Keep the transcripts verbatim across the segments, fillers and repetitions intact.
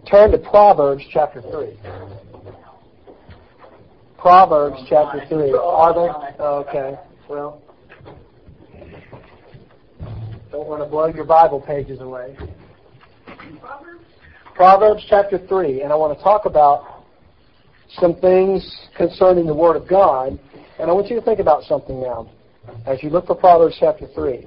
Turn to Proverbs chapter three. Proverbs chapter three. Are they? Okay. Well, don't want to blow your Bible pages away. Proverbs chapter three, and I want to talk about some things concerning the Word of God, and I want you to think about something now as you look for Proverbs chapter three.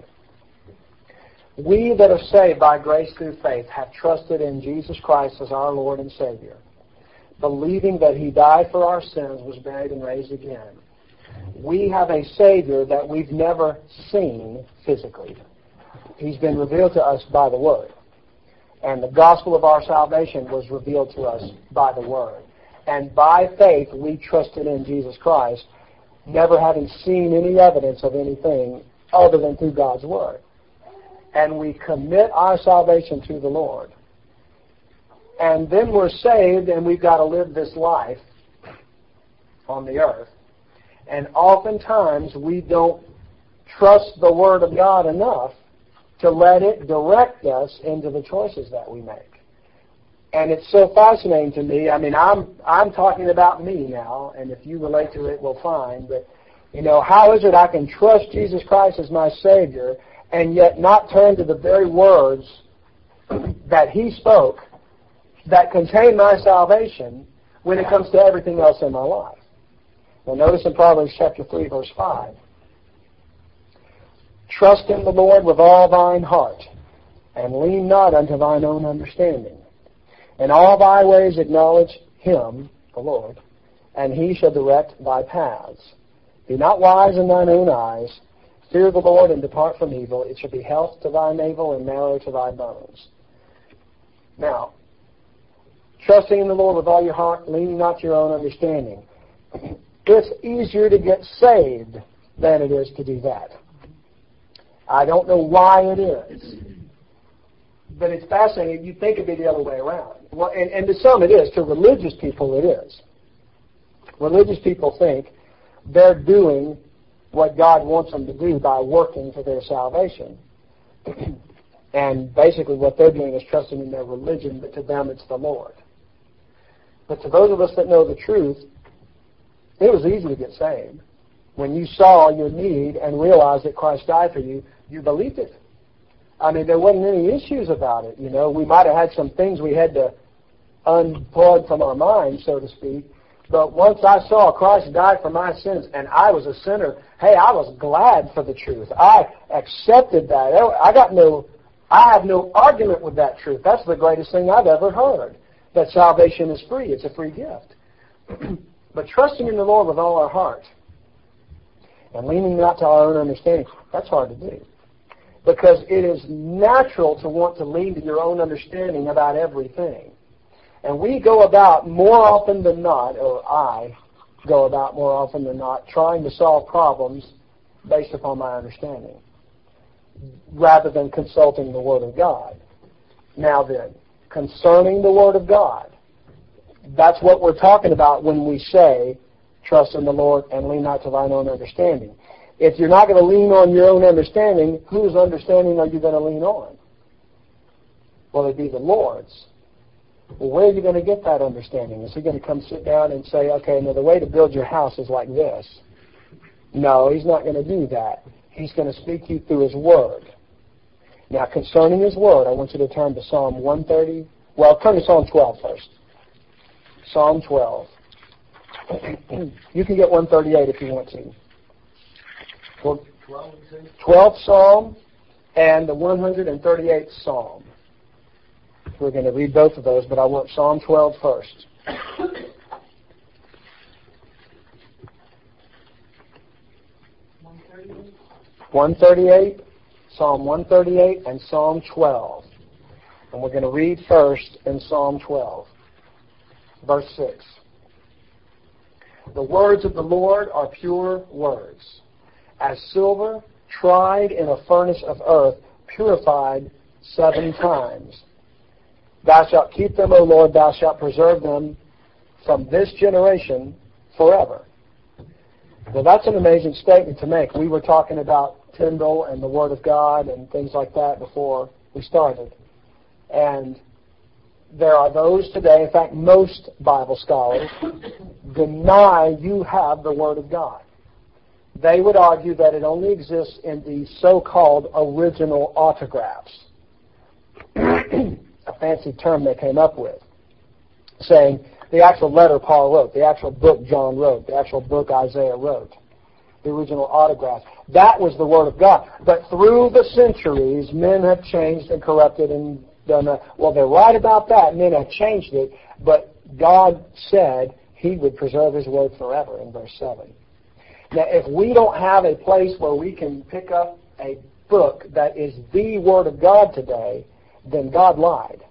We that are saved by grace through faith have trusted in Jesus Christ as our Lord and Savior, believing that He died for our sins, was buried, and raised again. We have a Savior that we've never seen physically. He's been revealed to us by the Word. And the gospel of our salvation was revealed to us by the Word. And by faith, we trusted in Jesus Christ, never having seen any evidence of anything other than through God's Word. And we commit our salvation to the Lord. And then we're saved, and we've got to live this life on the earth. And oftentimes, we don't trust the Word of God enough to let it direct us into the choices that we make. And it's so fascinating to me. I mean, I'm I'm talking about me now, and if you relate to it, we'll find. But, you know, how is it I can trust Jesus Christ as my Savior and yet not turn to the very words that He spoke that contain my salvation when it comes to everything else in my life? Now, notice in Proverbs chapter three, verse five. Trust in the Lord with all thine heart, and lean not unto thine own understanding. In all thy ways acknowledge Him, the Lord, and He shall direct thy paths. Be not wise in thine own eyes. Fear the Lord and depart from evil. It shall be health to thy navel and marrow to thy bones. Now, trusting in the Lord with all your heart, leaning not to your own understanding. It's easier to get saved than it is to do that. I don't know why it is, but it's fascinating. You'd think it'd be the other way around. Well, and, and to some it is. To religious people it is. Religious people think they're doing what God wants them to do by working for their salvation. And basically what they're doing is trusting in their religion, but to them it's the Lord. But to those of us that know the truth, it was easy to get saved. When you saw your need and realized that Christ died for you, you believed it. I mean, there wasn't any issues about it. You know, we might have had some things we had to unplug from our minds, so to speak. But once I saw Christ died for my sins and I was a sinner, hey, I was glad for the truth. I accepted that. I got no, I have no argument with that truth. That's the greatest thing I've ever heard, that salvation is free. It's a free gift. But trusting in the Lord with all our heart and leaning not to our own understanding, that's hard to do. Because it is natural to want to lean to your own understanding about everything. And we go about more often than not, or I go about more often than not, trying to solve problems based upon my understanding, rather than consulting the Word of God. Now then, concerning the Word of God, that's what we're talking about when we say, trust in the Lord and lean not to thine own understanding. If you're not going to lean on your own understanding, whose understanding are you going to lean on? Well, it'd be the Lord's. Well, where are you going to get that understanding? Is He going to come sit down and say, okay, now the way to build your house is like this? No, He's not going to do that. He's going to speak to you through His Word. Now, concerning His Word, I want you to turn to Psalm one thirty. Well, turn to Psalm twelve first. Psalm twelve. You can get one thirty-eight if you want to. Well, twelfth Psalm and the one hundred thirty-eighth Psalm. We're going to read both of those, but I want Psalm twelve first. one thirty-eight, Psalm one thirty-eight, and Psalm twelve. And we're going to read first in Psalm twelve, verse six. The words of the Lord are pure words, as silver tried in a furnace of earth, purified seven times. Thou shalt keep them, O Lord, thou shalt preserve them from this generation forever. Well, that's an amazing statement to make. We were talking about Tyndale and the Word of God and things like that before we started. And there are those today, in fact most Bible scholars, deny you have the Word of God. They would argue that it only exists in the so-called original autographs. A fancy term they came up with, saying the actual letter Paul wrote, the actual book John wrote, the actual book Isaiah wrote, the original autograph. That was the Word of God. But through the centuries, men have changed and corrupted and done that. Well, they're right about that. Men have changed it, but God said He would preserve His Word forever in verse seven. Now, if we don't have a place where we can pick up a book that is the Word of God today, then God lied.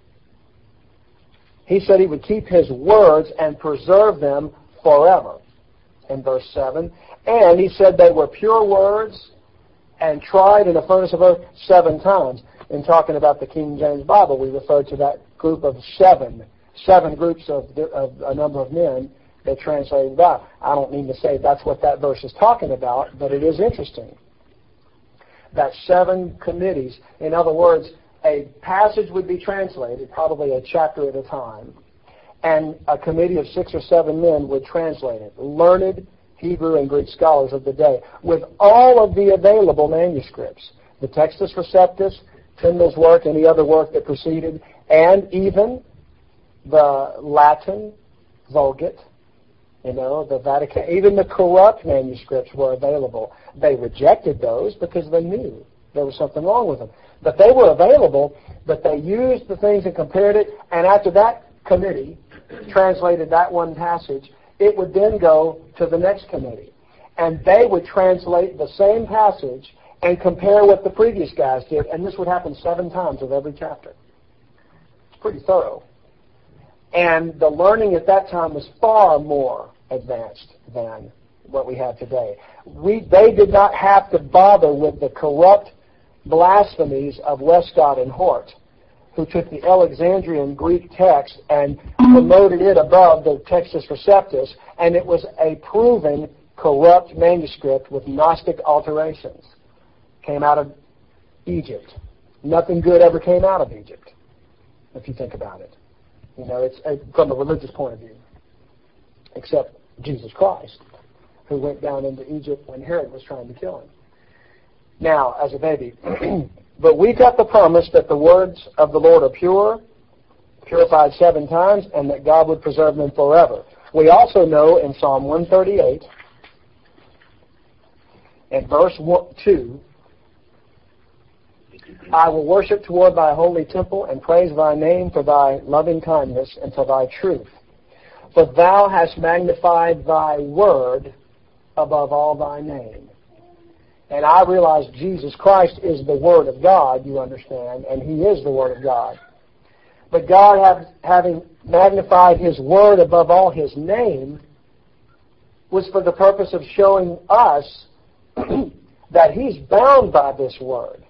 He said He would keep His words and preserve them forever in verse seven. And He said they were pure words and tried in a furnace of earth seven times. In talking about the King James Bible, we referred to that group of seven, seven groups of, of a number of men that translated that. I don't mean to say that's what that verse is talking about, but it is interesting. That seven committees, in other words, a passage would be translated, probably a chapter at a time, and a committee of six or seven men would translate it, learned Hebrew and Greek scholars of the day, with all of the available manuscripts, the Textus Receptus, Tyndale's work, any other work that preceded, and even the Latin Vulgate, you know, the Vatican, even the corrupt manuscripts were available. They rejected those because they knew there was something wrong with them. But they were available, but they used the things and compared it, and after that committee translated that one passage, it would then go to the next committee. And they would translate the same passage and compare what the previous guys did, and this would happen seven times of every chapter. It's pretty thorough. And the learning at that time was far more advanced than what we have today. We, they did not have to bother with the corrupt blasphemies of Westcott and Hort, who took the Alexandrian Greek text and promoted it above the Textus Receptus, and it was a proven corrupt manuscript with Gnostic alterations. Came out of Egypt. Nothing good ever came out of Egypt, if you think about it. You know, it's uh, from a religious point of view, except Jesus Christ, who went down into Egypt when Herod was trying to kill him. Now, as a baby. But we got the promise that the words of the Lord are pure, purified seven times, and that God would preserve them forever. We also know in Psalm one thirty-eight, in verse two, I will worship toward thy holy temple and praise thy name for thy loving kindness and for thy truth. For thou hast magnified thy word above all thy name. And I realize Jesus Christ is the Word of God, you understand, and He is the Word of God. But God, have, having magnified His Word above all His name, was for the purpose of showing us that He's bound by this Word.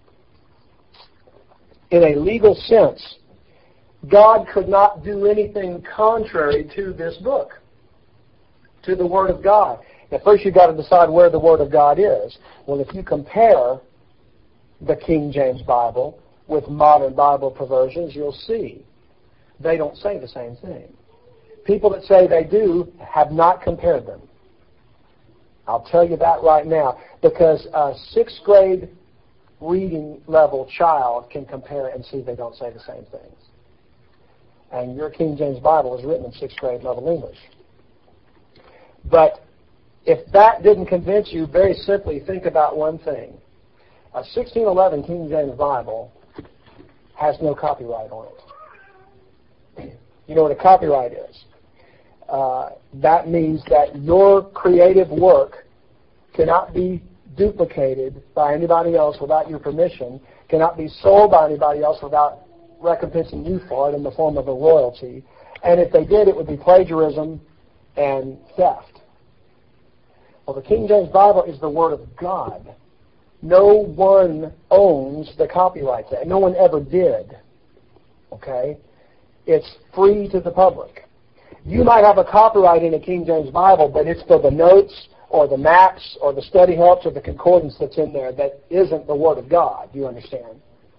In a legal sense, God could not do anything contrary to this book, to the Word of God. Now, first you've got to decide where the Word of God is. Well, if you compare the King James Bible with modern Bible perversions, you'll see they don't say the same thing. People that say they do have not compared them. I'll tell you that right now, because a sixth grade reading level child can compare and see they don't say the same things. And your King James Bible is written in sixth grade level English. But if that didn't convince you, very simply think about one thing. A sixteen eleven King James Bible has no copyright on it. You know what a copyright is? Uh, that means that your creative work cannot be duplicated by anybody else without your permission, cannot be sold by anybody else without recompensing you for it in the form of a royalty. And if they did, it would be plagiarism and theft. Well, the King James Bible is the Word of God. No one owns the copyright to it. No one ever did. Okay? It's free to the public. You might have a copyright in a King James Bible, but it's for the notes or the maps or the study helps or the concordance that's in there that isn't the Word of God. Do you understand?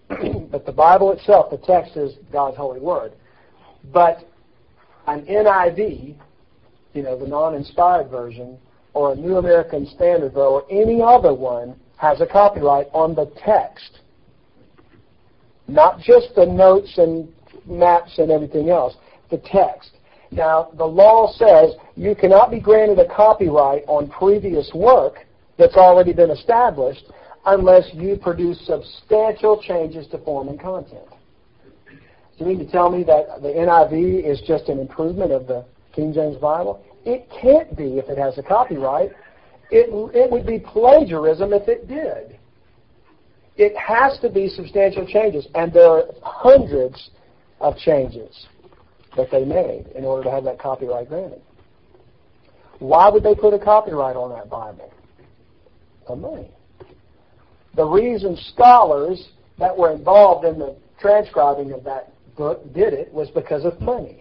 But the Bible itself, the text is God's holy word. But an N I V, you know, the non-inspired version, or a New American Standard, or any other one, has a copyright on the text. Not just the notes and maps and everything else, the text. Now, the law says you cannot be granted a copyright on previous work that's already been established unless you produce substantial changes to form and content. So you mean to tell me that the N I V is just an improvement of the King James Bible? It can't be if it has a copyright. It, it would be plagiarism if it did. It has to be substantial changes, and there are hundreds of changes that they made in order to have that copyright granted. Why would they put a copyright on that Bible? For money. The reason scholars that were involved in the transcribing of that book did it was because of money.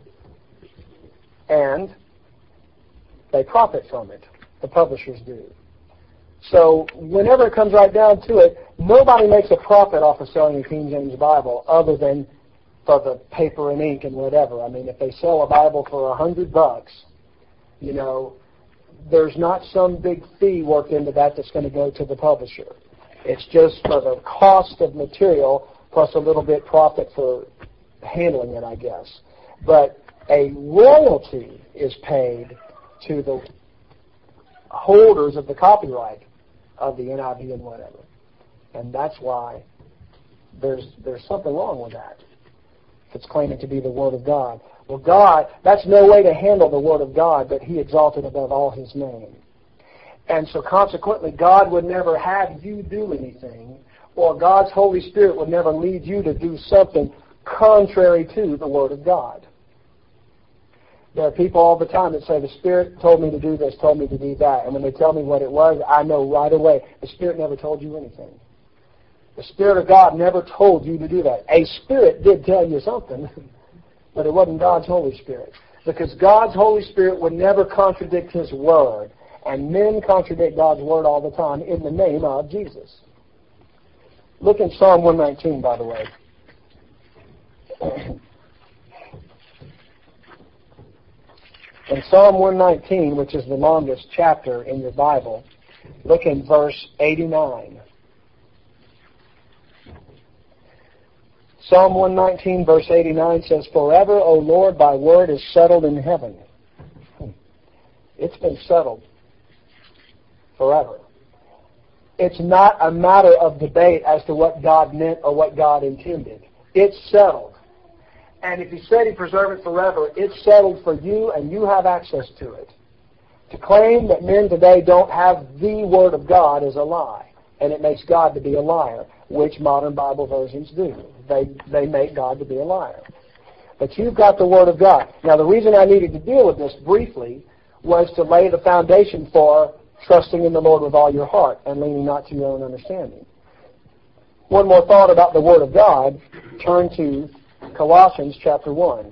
And they profit from it. The publishers do. So whenever it comes right down to it, nobody makes a profit off of selling a King James Bible other than for the paper and ink and whatever. I mean, if they sell a Bible for a hundred bucks, you know, there's not some big fee worked into that that's going to go to the publisher. It's just for the cost of material plus a little bit profit for handling it, I guess. But a royalty is paid to the holders of the copyright of the N I V and whatever. And that's why there's there's something wrong with that. If it's claiming to be the Word of God. Well, God, that's no way to handle the Word of God, but He exalted above all His name. And so consequently, God would never have you do anything, or God's Holy Spirit would never lead you to do something contrary to the Word of God. There are people all the time that say, the Spirit told me to do this, told me to do that. And when they tell me what it was, I know right away, the Spirit never told you anything. The Spirit of God never told you to do that. A Spirit did tell you something, but it wasn't God's Holy Spirit. Because God's Holy Spirit would never contradict His Word. And men contradict God's Word all the time in the name of Jesus. Look in Psalm one nineteen, by the way. In Psalm one nineteen, which is the longest chapter in your Bible, look in verse eighty-nine. Psalm one nineteen, verse eighty-nine says, "Forever, O Lord, thy word is settled in heaven." It's been settled forever. It's not a matter of debate as to what God meant or what God intended. It's settled. And if He said He preserved it forever, it's settled for you and you have access to it. To claim that men today don't have the Word of God is a lie. And it makes God to be a liar, which modern Bible versions do. They, they make God to be a liar. But you've got the Word of God. Now, the reason I needed to deal with this briefly was to lay the foundation for trusting in the Lord with all your heart and leaning not to your own understanding. One more thought about the Word of God. Turn to Colossians chapter one.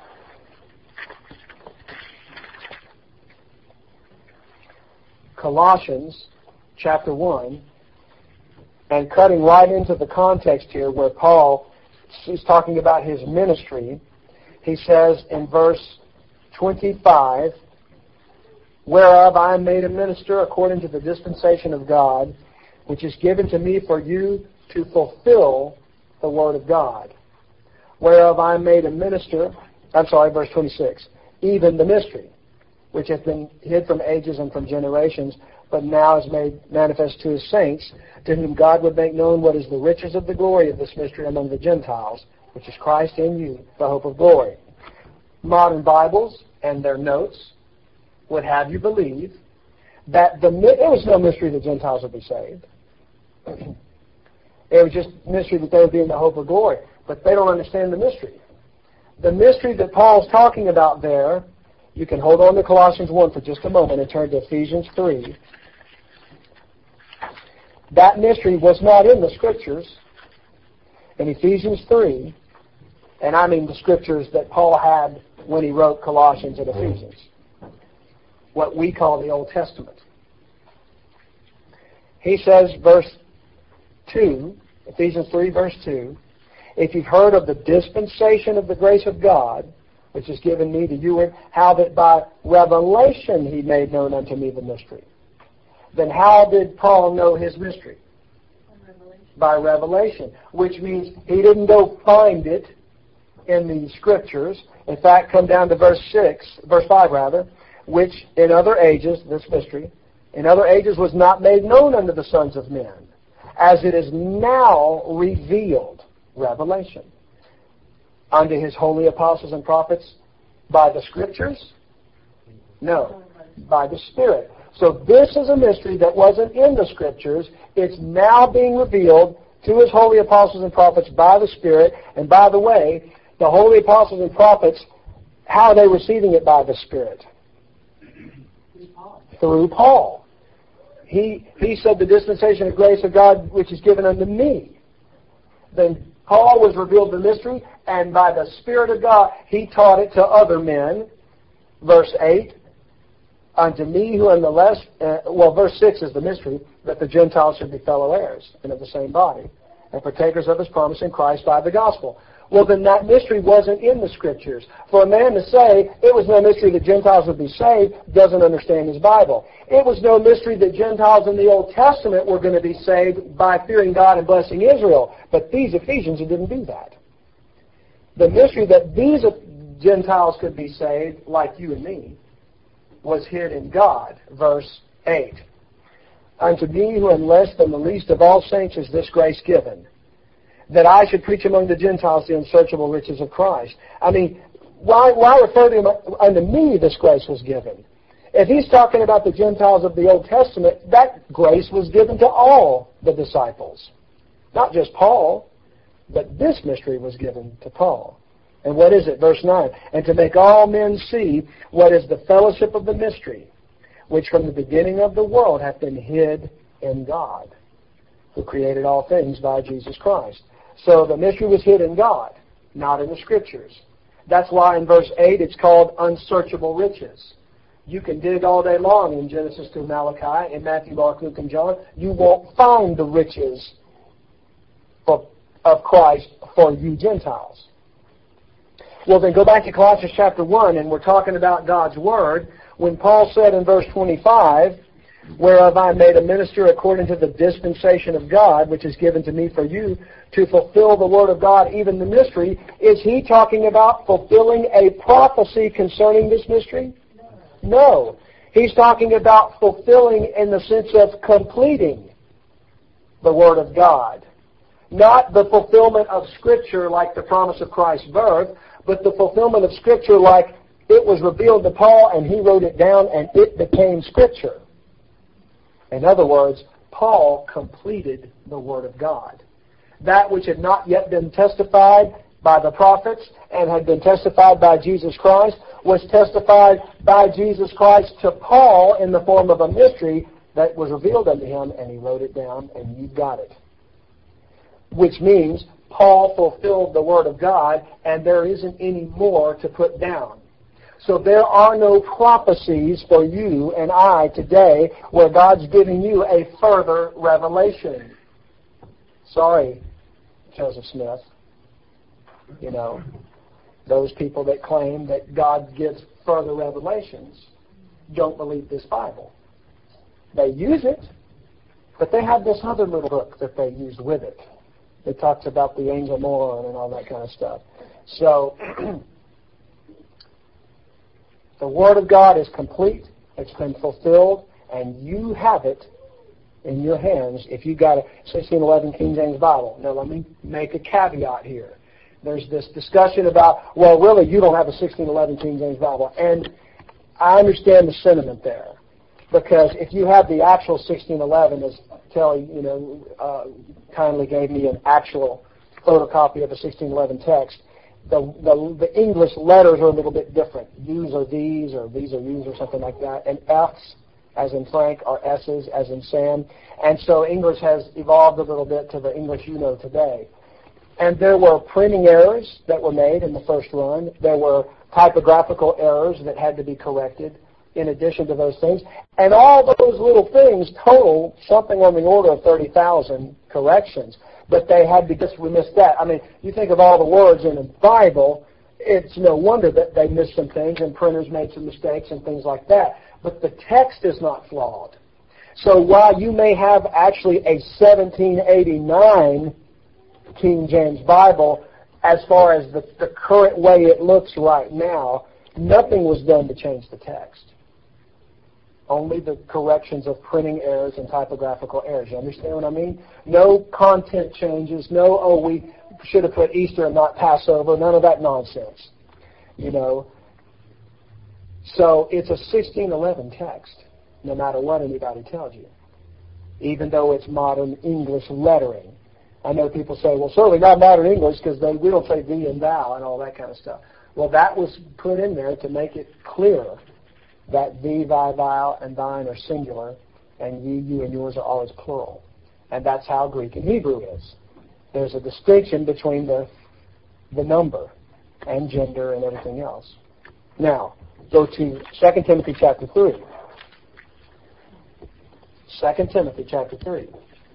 Colossians chapter one. And cutting right into the context here where Paul is talking about his ministry, he says in verse twenty-five, "Whereof I am made a minister according to the dispensation of God, which is given to me for you to fulfill the word of God. Whereof I am made a minister," I'm sorry, verse twenty-six, "even the mystery, which hath been hid from ages and from generations, but now is made manifest to His saints, to whom God would make known what is the riches of the glory of this mystery among the Gentiles, which is Christ in you, the hope of glory." Modern Bibles and their notes would have you believe that the it was no mystery that Gentiles would be saved. It was just mystery that they would be in the hope of glory. But they don't understand the mystery. The mystery that Paul's talking about there, you can hold on to Colossians one for just a moment and turn to Ephesians three. That mystery was not in the Scriptures. In Ephesians three, and I mean the Scriptures that Paul had when he wrote Colossians and Ephesians, what we call the Old Testament. He says, verse two, Ephesians three, verse two, if you've heard of the dispensation of the grace of God, which is given me to you, and how that by revelation he made known unto me the mystery. Then how did Paul know his mystery? Revelation. By revelation, which means he didn't go find it in the Scriptures. In fact, come down to verse six, verse five rather, which in other ages, this mystery, in other ages was not made known unto the sons of men, as it is now revealed, revelation, unto his holy apostles and prophets by the Scriptures? No, by the Spirit. So this is a mystery that wasn't in the Scriptures. It's now being revealed to his holy apostles and prophets by the Spirit. And by the way, the holy apostles and prophets, how are they receiving it by the Spirit? Through Paul. He, he said the dispensation of grace of God which is given unto me. Then Paul was revealed the mystery, and by the Spirit of God, he taught it to other men. Verse eight, unto me who am the less, uh, well, verse six is the mystery, that the Gentiles should be fellow heirs and of the same body, and partakers of his promise in Christ by the gospel. Well, then that mystery wasn't in the Scriptures. For a man to say it was no mystery that Gentiles would be saved doesn't understand his Bible. It was no mystery that Gentiles in the Old Testament were going to be saved by fearing God and blessing Israel. But these Ephesians didn't do that. The mystery that these Gentiles could be saved, like you and me, was hid in God. Verse eight. Unto me who am less than the least of all saints is this grace given, that I should preach among the Gentiles the unsearchable riches of Christ. I mean, why, why refer to him, unto me this grace was given? If he's talking about the Gentiles of the Old Testament, that grace was given to all the disciples. Not just Paul, but this mystery was given to Paul. And what is it? Verse nine. And to make all men see what is the fellowship of the mystery, which from the beginning of the world hath been hid in God, who created all things by Jesus Christ. So the mystery was hid in God, not in the Scriptures. That's why in verse eight it's called unsearchable riches. You can dig all day long in Genesis to Malachi, in Matthew, Mark, Luke, and John. You won't find the riches for, of Christ for you Gentiles. Well, then go back to Colossians chapter one, and we're talking about God's Word. When Paul said in verse twenty-five, whereof I am made a minister according to the dispensation of God, which is given to me for you, to fulfill the word of God, even the mystery, is he talking about fulfilling a prophecy concerning this mystery? No. He's talking about fulfilling in the sense of completing the word of God. Not the fulfillment of Scripture like the promise of Christ's birth, but the fulfillment of Scripture like it was revealed to Paul and he wrote it down and it became Scripture. In other words, Paul completed the Word of God. That which had not yet been testified by the prophets and had been testified by Jesus Christ was testified by Jesus Christ to Paul in the form of a mystery that was revealed unto him, and he wrote it down, and you got it. Which means Paul fulfilled the Word of God, and there isn't any more to put down. So there are no prophecies for you and I today where God's giving you a further revelation. Sorry, Joseph Smith. You know, those people that claim that God gives further revelations don't believe this Bible. They use it, but they have this other little book that they use with it. It talks about the angel moron and all that kind of stuff. So the Word of God is complete. It's been fulfilled, and you have it in your hands if you got a sixteen eleven King James Bible. Now, let me make a caveat here. There's this discussion about, well, really, you don't have a sixteen eleven King James Bible. And I understand the sentiment there. Because if you have the actual sixteen eleven, as Kelly, you know, uh, kindly gave me an actual photocopy of a sixteen eleven text, The, the the English letters are a little bit different. U's are these, or these are U's, or something like that. And F's, as in Frank, are S's, as in Sam. And so English has evolved a little bit to the English you know today. And there were printing errors that were made in the first run. There were typographical errors that had to be corrected in addition to those things. And all those little things total something on the order of thirty thousand corrections. but they had to just remiss that. I mean, you think of all the words in the Bible, it's no wonder that they missed some things and printers made some mistakes and things like that. But the text is not flawed. So while you may have actually a seventeen eighty-nine King James Bible, as far as the, the current way it looks right now, nothing was done to change the text. Only the corrections of printing errors and typographical errors. You understand what I mean? No content changes. No, oh, we should have put Easter and not Passover. None of that nonsense. You know. So it's a sixteen eleven text, no matter what anybody tells you, even though it's modern English lettering. I know people say, well, certainly not modern English because they we don't say thee and thou and all that kind of stuff. Well, that was put in there to make it clear that thee, thy, thou, and thine are singular, and ye, you, and yours are always plural. And that's how Greek and Hebrew is. There's a distinction between the the number and gender and everything else. Now, go to Second Timothy chapter three. Second Timothy chapter three.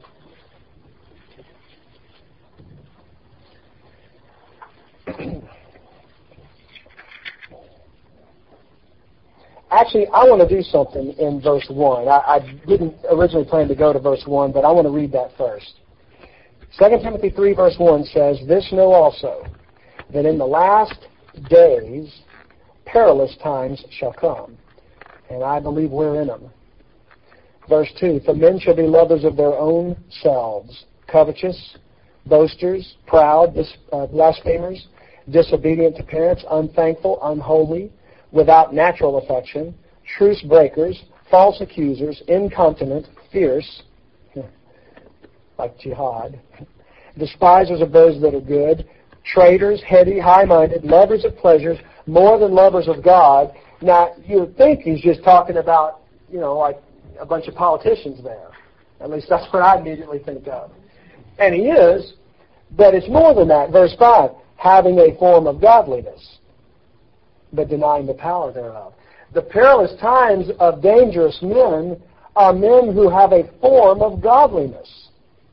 Actually, I want to do something in verse one. I, I didn't originally plan to go to verse one, but I want to read that first. Second Timothy three verse one says, "This know also, that in the last days perilous times shall come." And I believe we're in them. Verse two, "For men shall be lovers of their own selves, covetous, boasters, proud, dis, uh, blasphemers, disobedient to parents, unthankful, unholy, without natural affection, truce breakers, false accusers, incontinent, fierce," like jihad, "despisers of those that are good, traitors, heady, high-minded, lovers of pleasures, more than lovers of God." Now, you would think he's just talking about, you know, like a bunch of politicians there. At least that's what I immediately think of. And he is, but it's more than that. Verse five, "having a form of godliness, but denying the power thereof." The perilous times of dangerous men are men who have a form of godliness.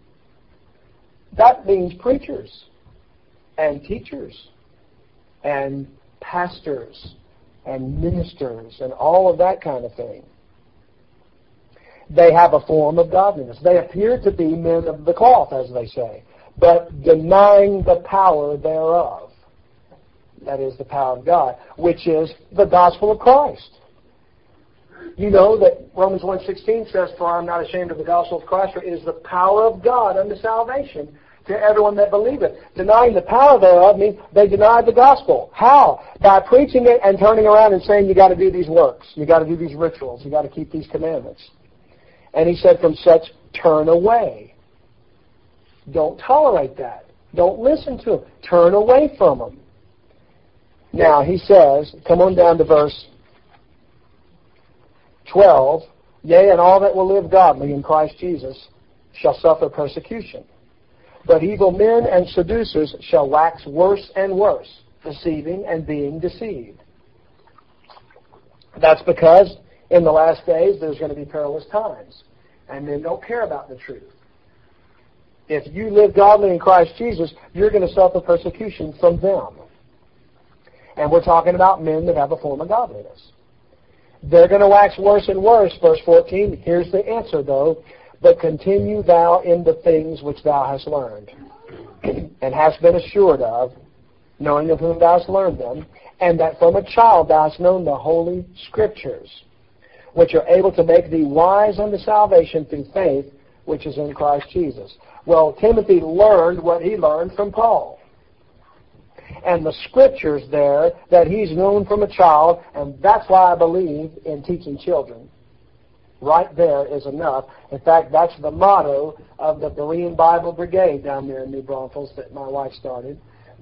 That means preachers and teachers and pastors and ministers and all of that kind of thing. They have a form of godliness. They appear to be men of the cloth, as they say, but denying the power thereof. That is the power of God, which is the gospel of Christ. You know that Romans one sixteen says, "For I am not ashamed of the gospel of Christ, for it is the power of God unto salvation to everyone that believeth." Denying the power thereof means they deny the gospel. How? By preaching it and turning around and saying, you got to do these works, you got to do these rituals, you got to keep these commandments. And he said, "From such turn away." Don't tolerate that. Don't listen to them. Turn away from them. Now, he says, come on down to verse twelve, "Yea, and all that will live godly in Christ Jesus shall suffer persecution. But evil men and seducers shall wax worse and worse, deceiving and being deceived." That's because in the last days there's going to be perilous times, and men don't care about the truth. If you live godly in Christ Jesus, you're going to suffer persecution from them. And we're talking about men that have a form of godliness. They're going to wax worse and worse. Verse fourteen, here's the answer though. "But continue thou in the things which thou hast learned, and hast been assured of, knowing of whom thou hast learned them, and that from a child thou hast known the holy Scriptures, which are able to make thee wise unto salvation through faith, which is in Christ Jesus." Well, Timothy learned what he learned from Paul. And the Scriptures there that he's known from a child, and that's why I believe in teaching children. Right there is enough. In fact, that's the motto of the Berean Bible Brigade down there in New Braunfels that my wife started.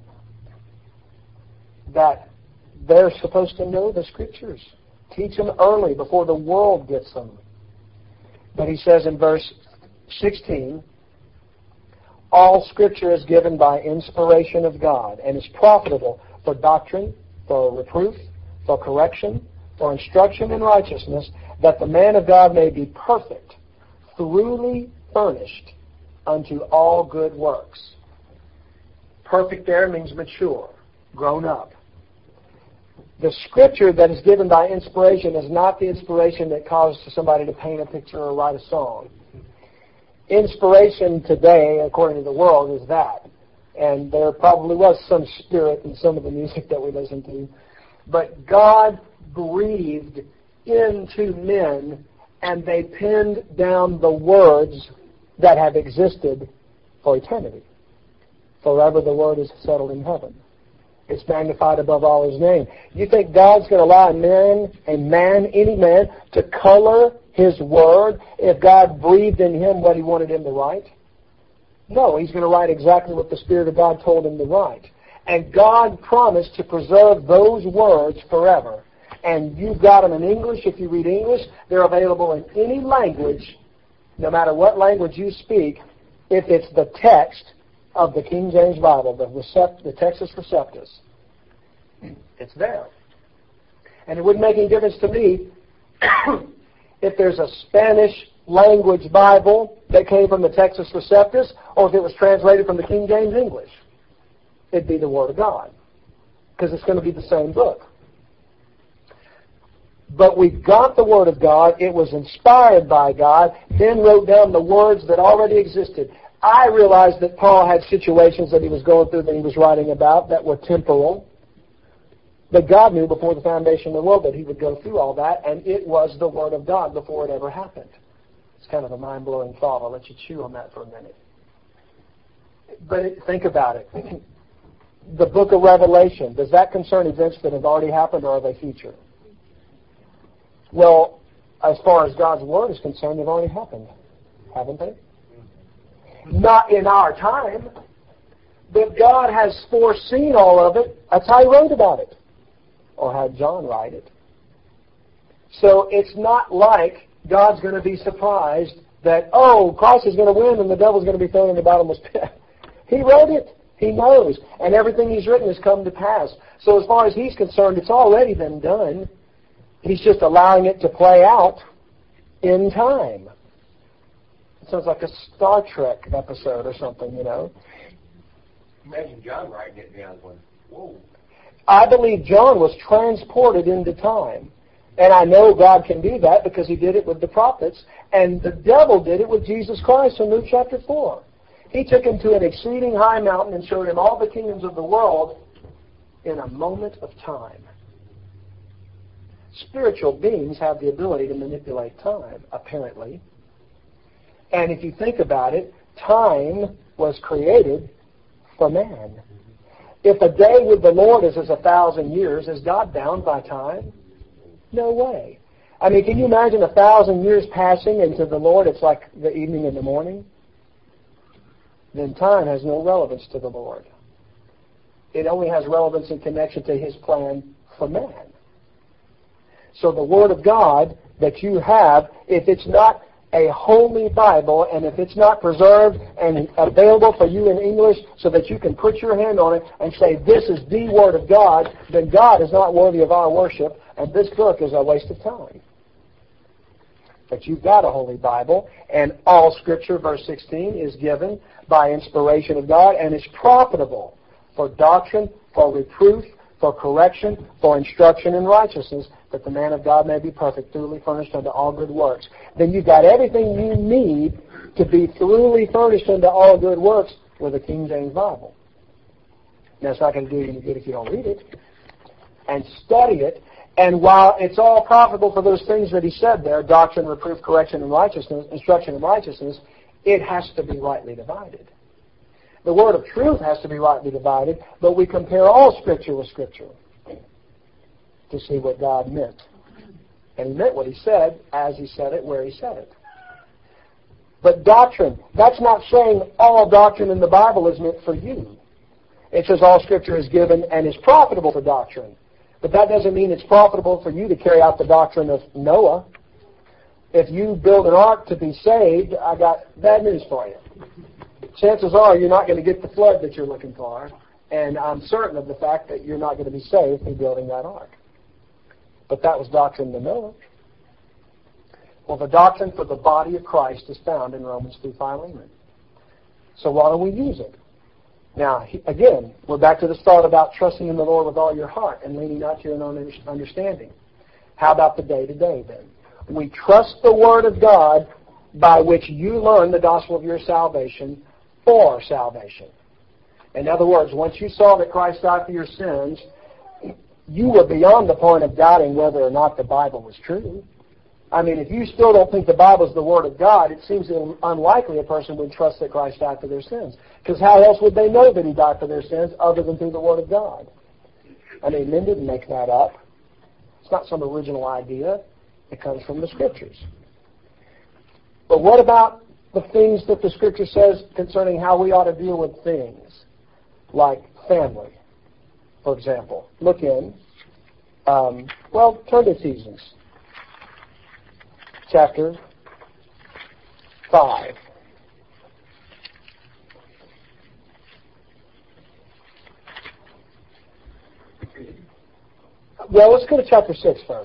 That they're supposed to know the Scriptures. Teach them early before the world gets them. But he says in verse sixteen, "All Scripture is given by inspiration of God, and is profitable for doctrine, for reproof, for correction, for instruction in righteousness, that the man of God may be perfect, thoroughly furnished unto all good works. Perfect there means mature, grown up. The Scripture that is given by inspiration is not the inspiration that causes somebody to paint a picture or write a song. Inspiration today, according to the world, is that. And there probably was some spirit in some of the music that we listen to. But God breathed into men, and they penned down the words that have existed for eternity. Forever the Word is settled in heaven. It's magnified above all His name. You think God's going to allow a man, a man, any man, to color His Word if God breathed in him what He wanted him to write? No, He's going to write exactly what the Spirit of God told him to write. And God promised to preserve those words forever. And you've got them in English. If you read English, they're available in any language, no matter what language you speak, if it's the text of the King James Bible, the, Recept, the Textus Receptus. It's there. And it wouldn't make any difference to me if there's a Spanish language Bible that came from the Textus Receptus or if it was translated from the King James English. It'd be the Word of God, because it's going to be the same book. But we got the Word of God. It was inspired by God, then wrote down the words that already existed. I realized that Paul had situations that he was going through that he was writing about that were temporal. But God knew before the foundation of the world that he would go through all that, and it was the Word of God before it ever happened. It's kind of a mind-blowing thought. I'll let you chew on that for a minute. But it, think about it. The book of Revelation, does that concern events that have already happened, or are they future? Well, as far as God's Word is concerned, they've already happened, haven't they? Not in our time, but God has foreseen all of it. That's how He wrote about it, or had John write it. So it's not like God's going to be surprised that, oh, Christ is going to win and the devil's going to be thrown in the bottomless pit. He wrote it. He knows. And everything He's written has come to pass. So as far as He's concerned, it's already been done. He's just allowing it to play out in time. It sounds like a Star Trek episode or something, you know. Imagine John writing it down going, whoa. I believe John was transported into time. And I know God can do that because He did it with the prophets. And the devil did it with Jesus Christ in Luke chapter four. He took him to an exceeding high mountain and showed him all the kingdoms of the world in a moment of time. Spiritual beings have the ability to manipulate time, apparently. And if you think about it, time was created for man. If a day with the Lord is as a thousand years, is God bound by time? No way. I mean, can you imagine a thousand years passing, and to the Lord it's like the evening and the morning? Then time has no relevance to the Lord. It only has relevance in connection to His plan for man. So the Word of God that you have, if it's not a holy Bible, and if it's not preserved and available for you in English so that you can put your hand on it and say, this is the Word of God, then God is not worthy of our worship, and this book is a waste of time. But you've got a holy Bible, and all Scripture, verse sixteen, is given by inspiration of God, and is profitable for doctrine, for reproof, for correction, for instruction in righteousness, that the man of God may be perfect, thoroughly furnished unto all good works. Then you've got everything you need to be thoroughly furnished unto all good works with a King James Bible. Now, it's not going to do you any good if you don't read it and study it. And while it's all profitable for those things that he said there, doctrine, reproof, correction, and righteousness, instruction in righteousness, it has to be rightly divided. The word of truth has to be rightly divided, but we compare all Scripture with Scripture to see what God meant. And He meant what He said, as He said it, where He said it. But doctrine, that's not saying all doctrine in the Bible is meant for you. It says all Scripture is given and is profitable for doctrine. But that doesn't mean it's profitable for you to carry out the doctrine of Noah. If you build an ark to be saved, I got bad news for you. Chances are you're not going to get the flood that you're looking for, and I'm certain of the fact that you're not going to be saved through building that ark. But that was doctrine to Noah. Well, the doctrine for the body of Christ is found in Romans through Philemon. So why don't we use it? Now, again, we're back to the start about trusting in the Lord with all your heart and leaning not to your own understanding. How about the day-to-day then? We trust the Word of God by which you learn the gospel of your salvation for salvation. In other words, once you saw that Christ died for your sins, you were beyond the point of doubting whether or not the Bible was true. I mean, if you still don't think the Bible is the Word of God, it seems unlikely a person would trust that Christ died for their sins. Because how else would they know that He died for their sins other than through the Word of God? I mean, men didn't make that up. It's not some original idea. It comes from the Scriptures. But what about the things that the Scripture says concerning how we ought to deal with things like family, for example? Look in, um, well, turn to Ephesians. Chapter five. Well, let's go to chapter six first.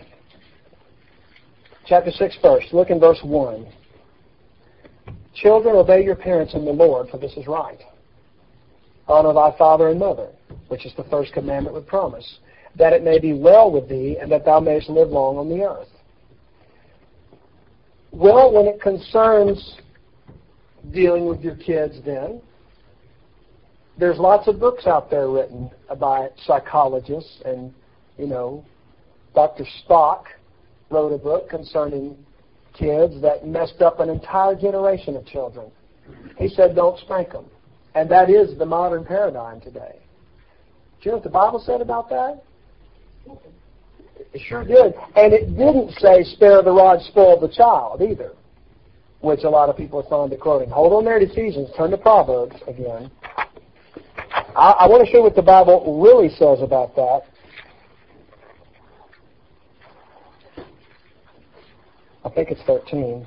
Chapter six first. Look in verse one. Children, obey your parents in the Lord, for this is right. Honor thy father and mother, which is the first commandment with promise, that it may be well with thee, and that thou mayest live long on the earth. Well, when it concerns dealing with your kids then, there's lots of books out there written by psychologists, and, you know, Doctor Spock wrote a book concerning kids that messed up an entire generation of children. He said, don't spank them. And that is the modern paradigm today. Do you know what the Bible said about that? It sure did. And it didn't say spare the rod, spoil the child either, which a lot of people are fond of quoting. Hold on there to Ephesians. Turn to Proverbs again. I, I want to show you what the Bible really says about that. I think it's thirteen.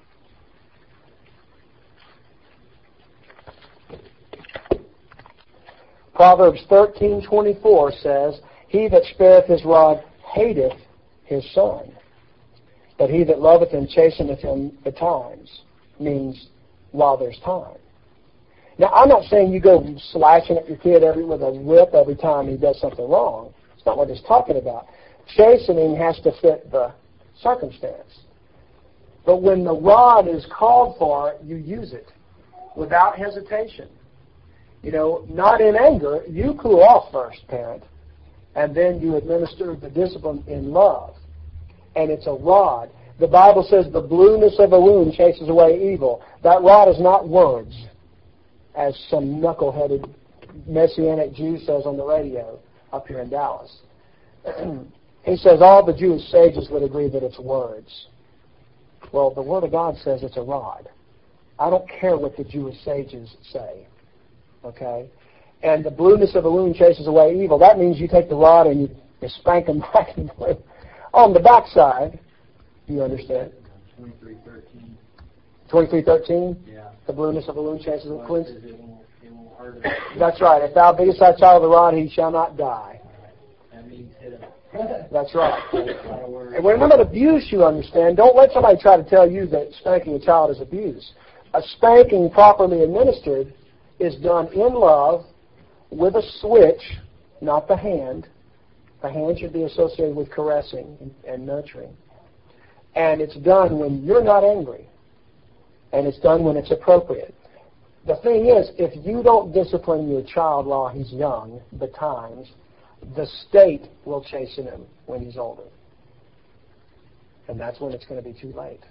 Proverbs thirteen twenty-four says, he that spareth his rod hateth his son, but he that loveth him chasteneth him betimes, means while there's time. Now, I'm not saying you go slashing at your kid every, with a whip every time he does something wrong. It's not what it's talking about. Chastening has to fit the circumstance. But when the rod is called for, you use it without hesitation. You know, not in anger. You cool off first, parent, and then you administer the discipline in love. And it's a rod. The Bible says the blueness of a wound chases away evil. That rod is not words, as some knuckle-headed Messianic Jew says on the radio up here in Dallas. He says all the Jewish sages would agree that it's words. Well, the Word of God says it's a rod. I don't care what the Jewish sages say. Okay? And the blueness of a wound chases away evil. That means you take the rod and you, you spank them back and forth. On the backside, do you understand? twenty-three thirteen. twenty-three thirteen? Yeah. The blueness of a wound chases away Well, it evil. says it won't, it won't hurt him. That's right. If thou beatest thy child with a rod, he shall not die. That means hit him. That's right. That's not a word. And when we're about abuse, you understand, don't let somebody try to tell you that spanking a child is abuse. A spanking properly administered is done in love with a switch, not the hand. The hand should be associated with caressing and, and nurturing. And it's done when you're not angry. And it's done when it's appropriate. The thing is, if you don't discipline your child while he's young, betimes, the state will chasten him when he's older. And that's when it's going to be too late.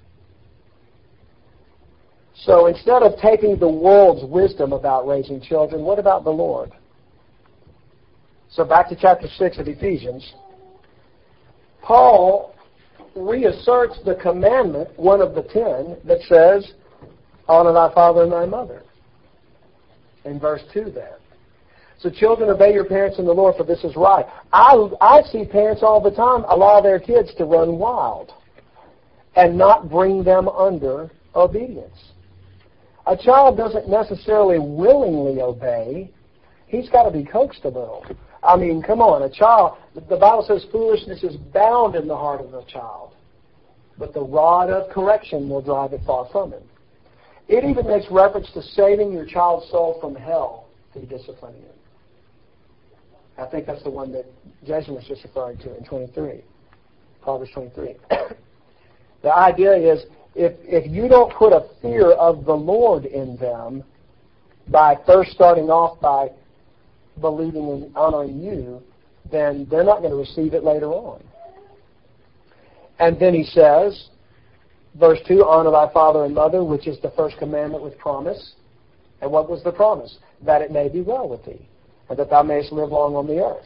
So instead of taking the world's wisdom about raising children, what about the Lord? So back to chapter six of Ephesians. Paul reasserts the commandment, one of the ten, that says, honor thy father and thy mother. In verse two there. So children, obey your parents in the Lord, for this is right. I, I see parents all the time allow their kids to run wild and not bring them under obedience. A child doesn't necessarily willingly obey. He's got to be coaxed a little. I mean, come on, a child, the Bible says foolishness is bound in the heart of the child, but the rod of correction will drive it far from him. It even makes reference to saving your child's soul from hell through disciplining him. I think that's the one that Jason was just referring to in twenty-three, Proverbs twenty-three. The idea is, if if you don't put a fear of the Lord in them by first starting off by believing and honoring you, then they're not going to receive it later on. And then he says, verse two, honor thy father and mother, which is the first commandment with promise. And what was the promise? That it may be well with thee, and that thou mayest live long on the earth.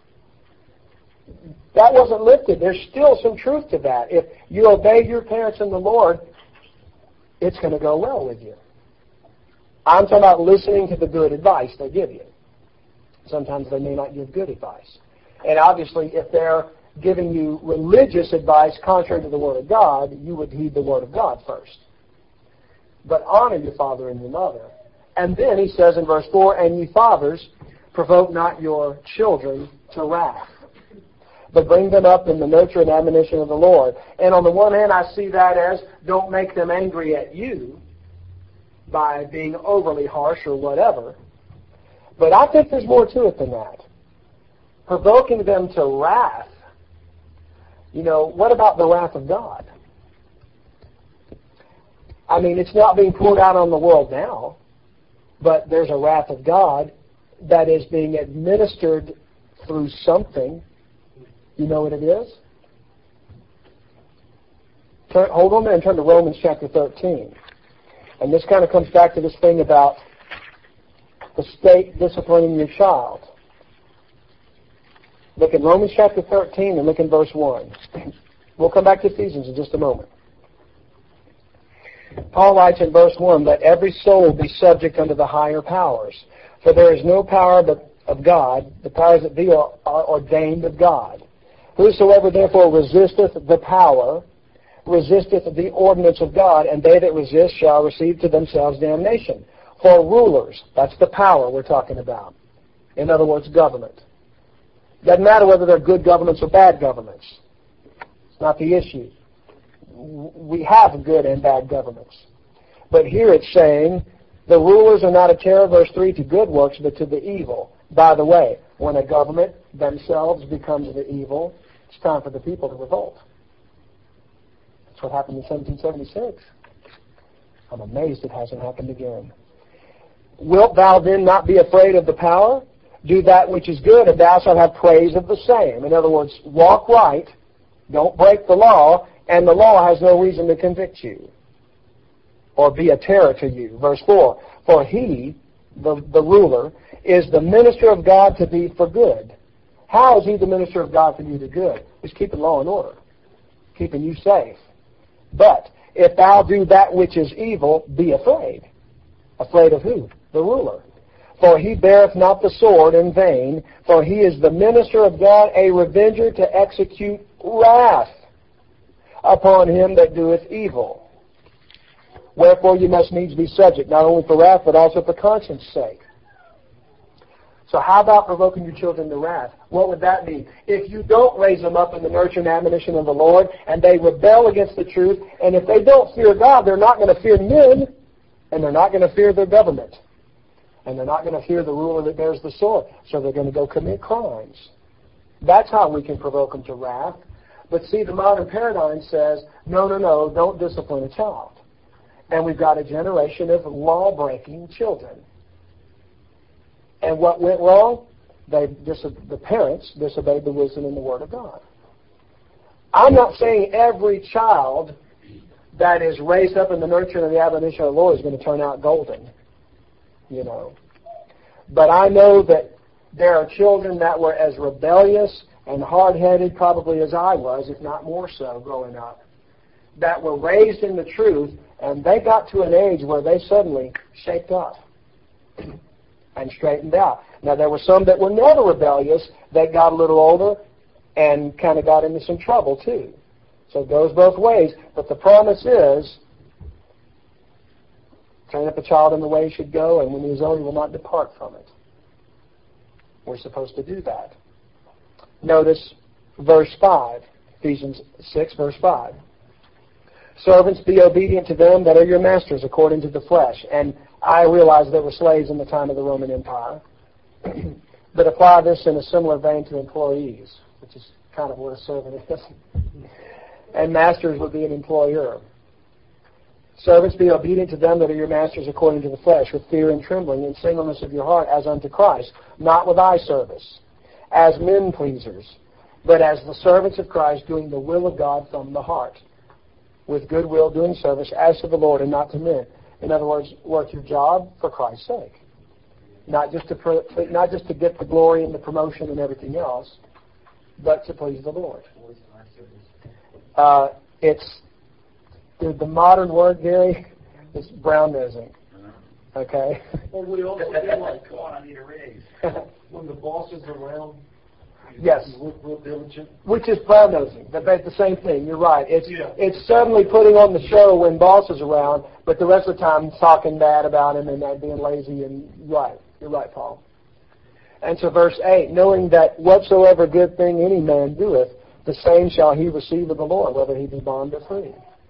That wasn't lifted. There's still some truth to that. If you obey your parents in the Lord, it's going to go well with you. I'm talking about listening to the good advice they give you. Sometimes they may not give good advice. And obviously, if they're giving you religious advice contrary to the Word of God, you would heed the Word of God first. But honor your father and your mother. And then he says in verse four, and ye fathers, provoke not your children to wrath, but bring them up in the nurture and admonition of the Lord. And on the one hand, I see that as don't make them angry at you by being overly harsh or whatever. But I think there's more to it than that. Provoking them to wrath. You know, what about the wrath of God? I mean, it's not being poured out on the world now, but there's a wrath of God that is being administered through something. You know what it is? Turn, hold on a minute and turn to Romans chapter thirteen. And this kind of comes back to this thing about the state disciplining your child. Look at Romans chapter thirteen and look in verse one. We'll come back to Ephesians in just a moment. Paul writes in verse one, let every soul be subject unto the higher powers. For there is no power but of God. The powers that be are, are ordained of God. Whosoever therefore resisteth the power, resisteth the ordinance of God, and they that resist shall receive to themselves damnation. For rulers, that's the power we're talking about. In other words, government. Doesn't matter whether they're good governments or bad governments. It's not the issue. We have good and bad governments. But here it's saying, the rulers are not a terror, verse three, to good works, but to the evil. By the way, when a government themselves becomes the evil, it's time for the people to revolt. That's what happened in seventeen seventy-six. I'm amazed it hasn't happened again. Wilt thou then not be afraid of the power? Do that which is good, and thou shalt have praise of the same. In other words, walk right, don't break the law, and the law has no reason to convict you or be a terror to you. Verse four, for he, the, the ruler, is the minister of God to thee for good. How is he the minister of God for you to good? He's keeping law and order, keeping you safe. But if thou do that which is evil, be afraid. Afraid of who? The ruler. For he beareth not the sword in vain, for he is the minister of God, a revenger to execute wrath upon him that doeth evil. Wherefore you must needs be subject, not only for wrath, but also for conscience sake. So how about provoking your children to wrath? What would that mean? If you don't raise them up in the nurture and admonition of the Lord, and they rebel against the truth, and if they don't fear God, they're not going to fear men, and they're not going to fear their government. And they're not going to fear the ruler that bears the sword. So they're going to go commit crimes. That's how we can provoke them to wrath. But see, the modern paradigm says, no, no, no, don't discipline a child. And we've got a generation of law-breaking children. And what went wrong? They dis- the parents disobeyed the wisdom and the Word of God. I'm not saying every child that is raised up in the nurture and the admonition of the Lord is going to turn out golden. You know. But I know that there are children that were as rebellious and hard-headed probably as I was, if not more so, growing up, that were raised in the truth, and they got to an age where they suddenly shaped up and straightened out. Now, there were some that were never rebellious that got a little older and kind of got into some trouble, too. So it goes both ways. But the promise is, train up a child in the way he should go, and when he is old, he will not depart from it. We're supposed to do that. Notice verse five, Ephesians six, verse five. Servants, be obedient to them that are your masters according to the flesh. And I realize there were slaves in the time of the Roman Empire. But apply this in a similar vein to employees, which is kind of what a servant is. And masters would be an employer. Servants, be obedient to them that are your masters according to the flesh, with fear and trembling, in singleness of your heart, as unto Christ, not with eye service, as men pleasers, but as the servants of Christ, doing the will of God from the heart, with good will, doing service as to the Lord and not to men. In other words, work your job for Christ's sake, not just to pro- not just to get the glory and the promotion and everything else, but to please the Lord. Uh, it's the, the modern word, Gary, is brown nosing. Okay. Well, we also feel like, come on, I need a raise. When the boss is around, you yes, you look real diligent. Which is brown nosing. But that's the same thing. You're right. It's Yeah. it's suddenly putting on the show when boss is around, but the rest of the time talking bad about him and that being lazy and right. You're right, Paul. And so verse eight, knowing that whatsoever good thing any man doeth, the same shall he receive of the Lord, whether he be bond or free.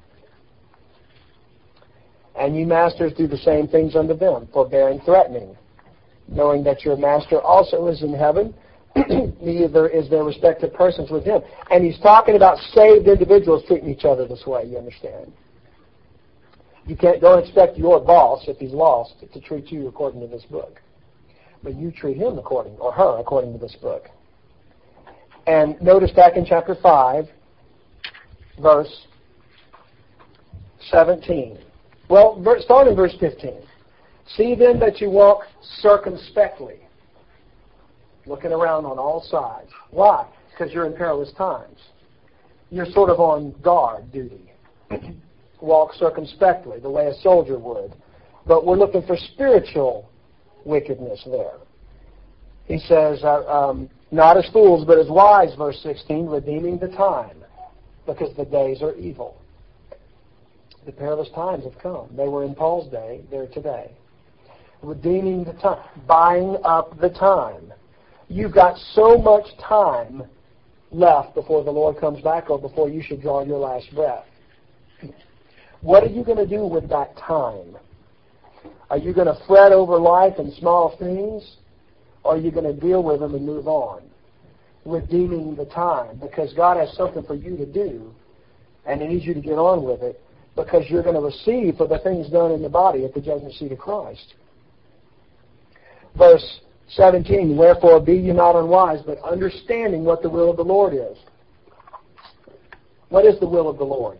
And ye masters do the same things unto them, forbearing threatening, knowing that your master also is in heaven, neither is there respect of persons with him. And he's talking about saved individuals treating each other this way, you understand. You can't don't expect your boss, if he's lost, to treat you according to this book. But you treat him according, or her according to this book. And notice back in chapter five, verse seventeen. Well, start in verse fifteen. See then that you walk circumspectly, looking around on all sides. Why? Because you're in perilous times. You're sort of on guard duty. Walk circumspectly, the way a soldier would. But we're looking for spiritual wickedness there. He says, uh, um, not as fools, but as wise, verse sixteen, redeeming the time, because the days are evil. The perilous times have come. They were in Paul's day. They're today. Redeeming the time. Buying up the time. You've got so much time left before the Lord comes back or before you should draw your last breath. What are you going to do with that time? Are you going to fret over life and small things? Or are you going to deal with them and move on? Redeeming the time. Because God has something for you to do. And He needs you to get on with it. Because you're going to receive for the things done in the body at the judgment seat of Christ. Verse seventeen, wherefore be ye not unwise, but understanding what the will of the Lord is. What is the will of the Lord?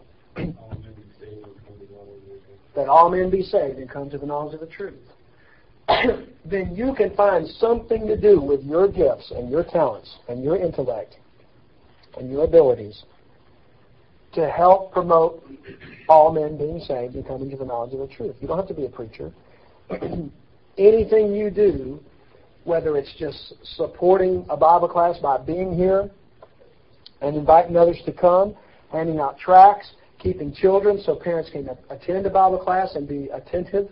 That all men be saved and come to the knowledge of the truth. Then you can find something to do with your gifts and your talents and your intellect and your abilities to help promote all men being saved and coming to the knowledge of the truth. You don't have to be a preacher. Anything you do, whether it's just supporting a Bible class by being here and inviting others to come, handing out tracts, keeping children so parents can attend a Bible class and be attentive,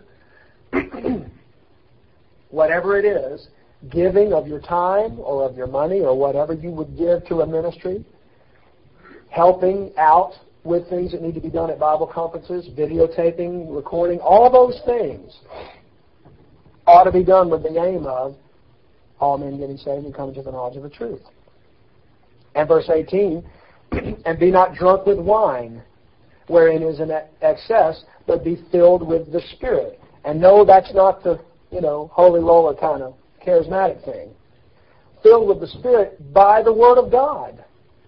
whatever it is, giving of your time or of your money or whatever you would give to a ministry, helping out with things that need to be done at Bible conferences, videotaping, recording, all those things ought to be done with the aim of all men getting saved and coming to the knowledge of the truth. And verse eighteen, and be not drunk with wine, wherein is an excess, but be filled with the Spirit. And no, that's not the, you know, holy roller kind of charismatic thing. Filled with the Spirit by the Word of God.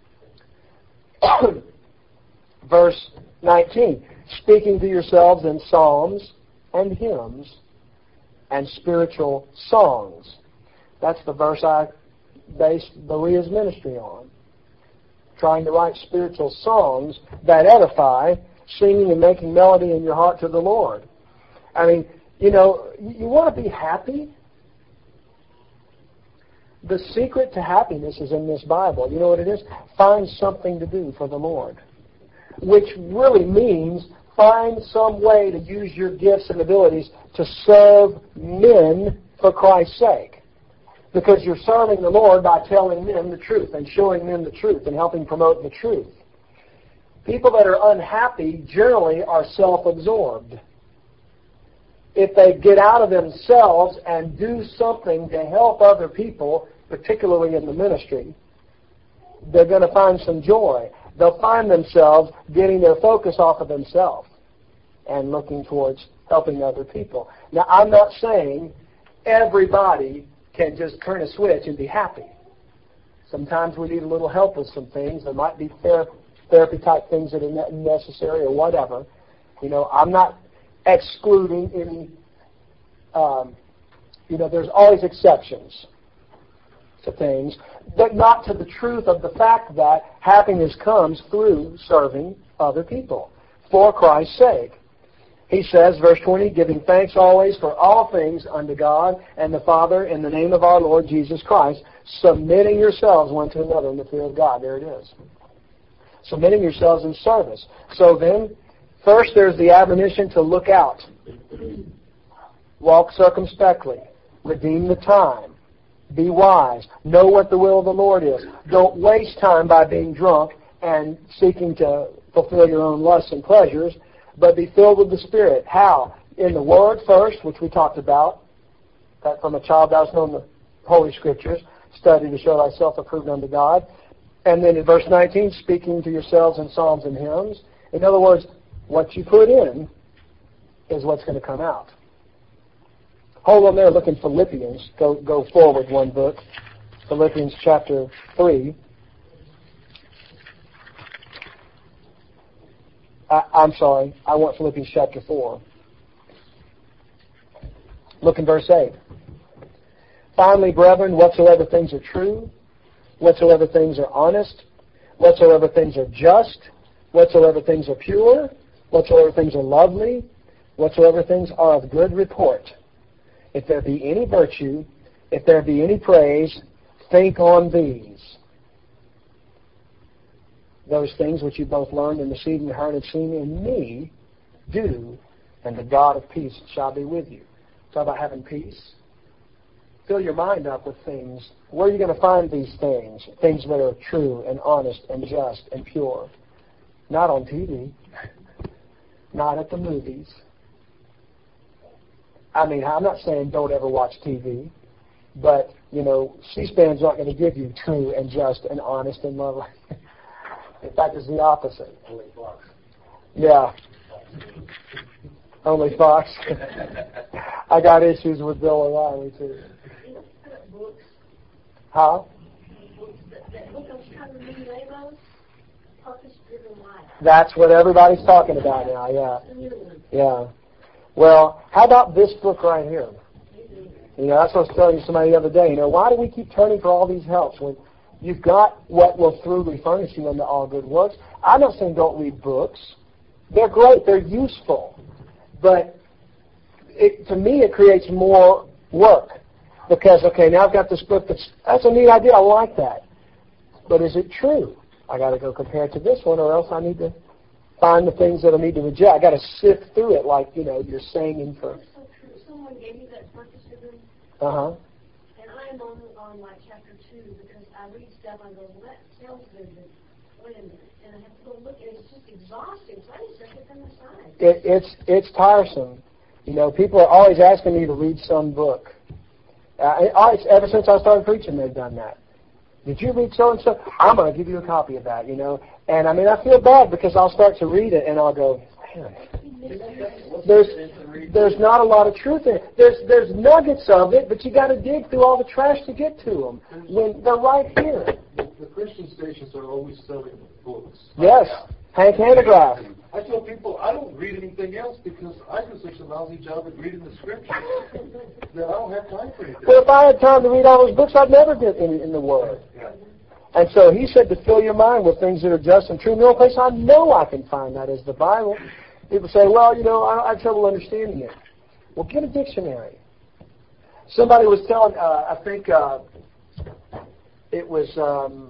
Verse nineteen, speaking to yourselves in psalms and hymns and spiritual songs. That's the verse I based Berea's ministry on. Trying to write spiritual songs that edify, singing and making melody in your heart to the Lord. I mean, you know, you want to be happy? The secret to happiness is in this Bible. You know what it is? Find something to do for the Lord. Which really means find some way to use your gifts and abilities to serve men for Christ's sake. Because you're serving the Lord by telling men the truth and showing them the truth and helping promote the truth. People that are unhappy generally are self-absorbed. If they get out of themselves and do something to help other people, particularly in the ministry, they're going to find some joy. They'll find themselves getting their focus off of themselves and looking towards helping other people. Now, I'm not saying everybody can just turn a switch and be happy. Sometimes we need a little help with some things. There might be therapy-type things that are necessary or whatever. You know, I'm not excluding any, um, you know, there's always exceptions to things, but not to the truth of the fact that happiness comes through serving other people for Christ's sake. He says, verse twenty, giving thanks always for all things unto God and the Father in the name of our Lord Jesus Christ, submitting yourselves one to another in the fear of God. There it is. Submitting yourselves in service. So then, first, there's the admonition to look out. Walk circumspectly. Redeem the time. Be wise. Know what the will of the Lord is. Don't waste time by being drunk and seeking to fulfill your own lusts and pleasures, but be filled with the Spirit. How? In the Word first, which we talked about, that from a child thou hast known the Holy Scriptures, study to show thyself approved unto God. And then in verse nineteen, speaking to yourselves in psalms and hymns. In other words, what you put in is what's going to come out. Hold on there, look in Philippians. Go go forward one book. Philippians chapter three. I, I'm sorry, I want Philippians chapter four. Look in verse eight. Finally, brethren, whatsoever things are true, whatsoever things are honest, whatsoever things are just, whatsoever things are pure, whatsoever things are lovely, whatsoever things are of good report. If there be any virtue, if there be any praise, think on these. Those things which you both learned and received and heard and seen in me, do, and the God of peace shall be with you. Talk about having peace. Fill your mind up with things. Where are you going to find these things? Things that are true and honest and just and pure. Not on T V. Not at the movies. I mean, I'm not saying don't ever watch T V, but, you know, C-SPAN's not going to give you true and just and honest and lovely. In fact, it's the opposite. Only Fox. Yeah. Only Fox. I got issues with Bill O'Reilly, too. Books. Huh? Books that, that book I was trying to read, Amos, Purpose-Driven Life. That's what everybody's talking about now, yeah. Yeah. Well, how about this book right here? You know, that's what I was telling somebody the other day. You know, why do we keep turning for all these helps when you've got what will truly furnish you unto all good works? I'm not saying don't read books. They're great. They're useful. But it, to me, it creates more work. Because, okay, now I've got this book that's, that's a neat idea. I like that. But is it true? I got to go compare it to this one, or else I need to find the things that I need to reject. I got to sift through it like, you know, you're singing for. That's so true. Someone gave me that Purpose-Driven. Uh-huh. And I'm on, on like chapter two because I read stuff and I go, well, that sounds good, but wait a minute. And I have to go look, and it's just exhausting. So I just set it them aside. It, it's, it's tiresome. You know, people are always asking me to read some book. Uh, I, ever since I started preaching, they've done that. Did you read so-and-so? I'm going to give you a copy of that, you know. And, I mean, I feel bad because I'll start to read it, and I'll go, man, there's, there's not a lot of truth in it. There's, there's nuggets of it, but you got to dig through all the trash to get to them when they're right here. The Christian stations are always selling books. Yes. Hank Hanegraaff. I tell people I don't read anything else because I do such a lousy job at reading the scriptures that I don't have time for anything. Well, if I had time to read all those books, I'd never get in, in the Word. Yeah. And so he said to fill your mind with things that are just and true. The only place I know I can find that is the Bible. People say, well, you know, I, I have trouble understanding it. Well, get a dictionary. Somebody was telling, uh, I think uh, it was, um,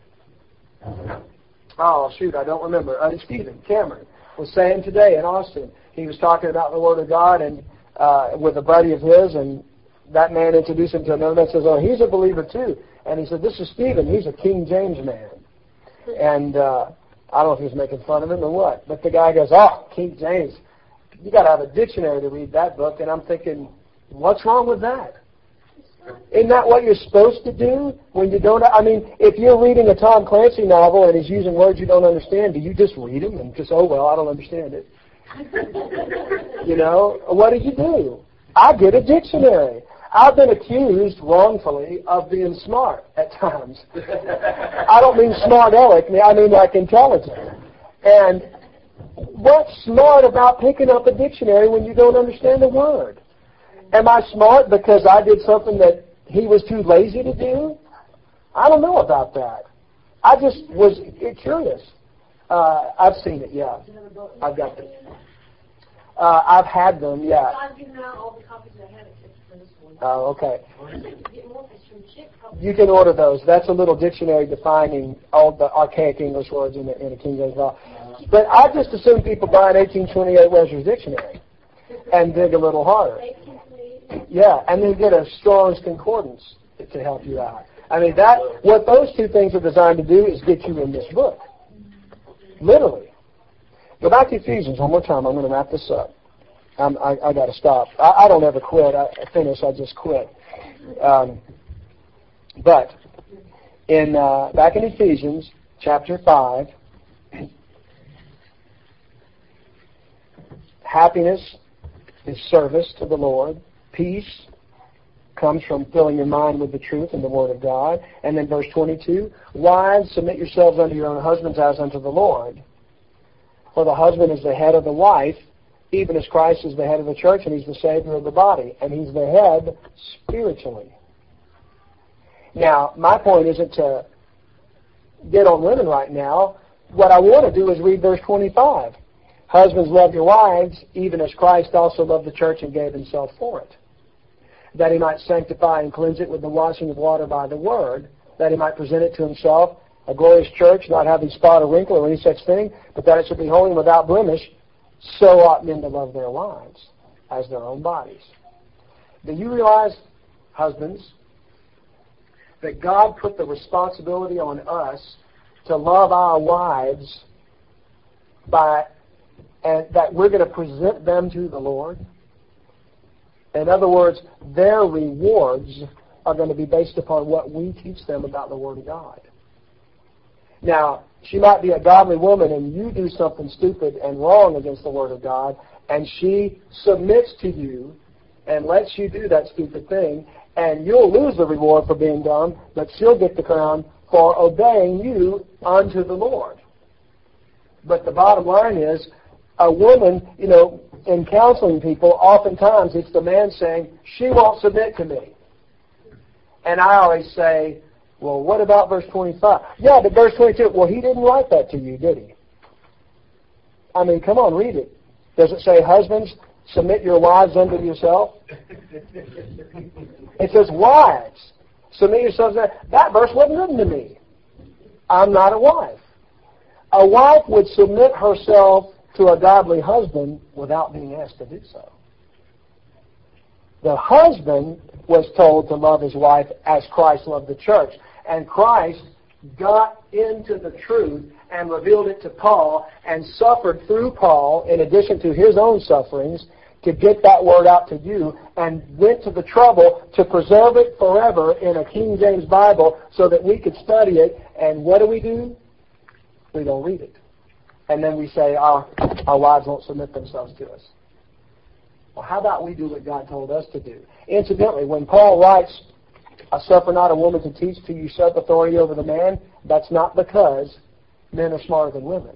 oh, shoot, I don't remember. Uh, Stephen Cameron was saying today in Austin, he was talking about the Word of God and uh, with a buddy of his, and that man introduced him to another man and says, oh, he's a believer too. And he said, this is Stephen. He's a King James man. And uh, I don't know if he was making fun of him or what, but the guy goes, oh, King James, you got to have a dictionary to read that book. And I'm thinking, what's wrong with that? Isn't that what you're supposed to do when you don't? I mean, if you're reading a Tom Clancy novel and he's using words you don't understand, do you just read them and just, oh, well, I don't understand it? You know, what do you do? I get a dictionary. I've been accused wrongfully of being smart at times. I don't mean smart aleck, I mean like intelligent. And what's smart about picking up a dictionary when you don't understand a word? Am I smart because I did something that he was too lazy to do? I don't know about that. I just was curious. Uh, I've seen it, yeah. I've got them. Uh, I've had them, yeah. I've given out all the copies I had except for this one. Oh, okay. I think you get more if it's from Chick. You can order those. That's a little dictionary defining all the archaic English words in, the, in a King James Bible. But I just assume people buy an eighteen twenty-eight Webster's Dictionary and dig a little harder. Yeah, and then get a Strong's Concordance to help you out. I mean, that what those two things are designed to do is get you in this book. Literally. Go back to Ephesians one more time. I'm going to wrap this up. I'm, I, I got to stop. I, I don't ever quit. I finish. I just quit. Um, but in uh, back in Ephesians chapter five, happiness is service to the Lord. Peace comes from filling your mind with the truth and the Word of God. And then verse twenty-two, wives, submit yourselves unto your own husbands as unto the Lord. For the husband is the head of the wife, even as Christ is the head of the church, and he's the Savior of the body. And he's the head spiritually. Now, my point isn't to get on women right now. What I want to do is read verse twenty-five. Husbands, love your wives, even as Christ also loved the church and gave himself for it, that he might sanctify and cleanse it with the washing of water by the word, that he might present it to himself a glorious church, not having spot or wrinkle or any such thing, but that it should be holy and without blemish. So ought men to love their wives as their own bodies. Do you realize, husbands, that God put the responsibility on us to love our wives by, and that we're going to present them to the Lord? In other words, their rewards are going to be based upon what we teach them about the Word of God. Now, she might be a godly woman and you do something stupid and wrong against the Word of God, and she submits to you and lets you do that stupid thing, and you'll lose the reward for being dumb, but she'll get the crown for obeying you unto the Lord. But the bottom line is, a woman, you know, in counseling people, oftentimes it's the man saying, she won't submit to me. And I always say, well, what about verse twenty-five? Yeah, but verse twenty-two, well, he didn't write that to you, did he? I mean, come on, read it. Does it say, husbands, submit your wives unto yourself? It says, wives, submit yourselves. That verse wasn't written to me. I'm not a wife. A wife would submit herself to a godly husband without being asked to do so. The husband was told to love his wife as Christ loved the church. And Christ got into the truth and revealed it to Paul and suffered through Paul, in addition to his own sufferings, to get that word out to you, and went to the trouble to preserve it forever in a King James Bible so that we could study it. And what do we do? We don't read it. And then we say, our, our wives won't submit themselves to us. Well, how about we do what God told us to do? Incidentally, when Paul writes, I suffer not a woman to teach to usurp authority over the man, that's not because men are smarter than women.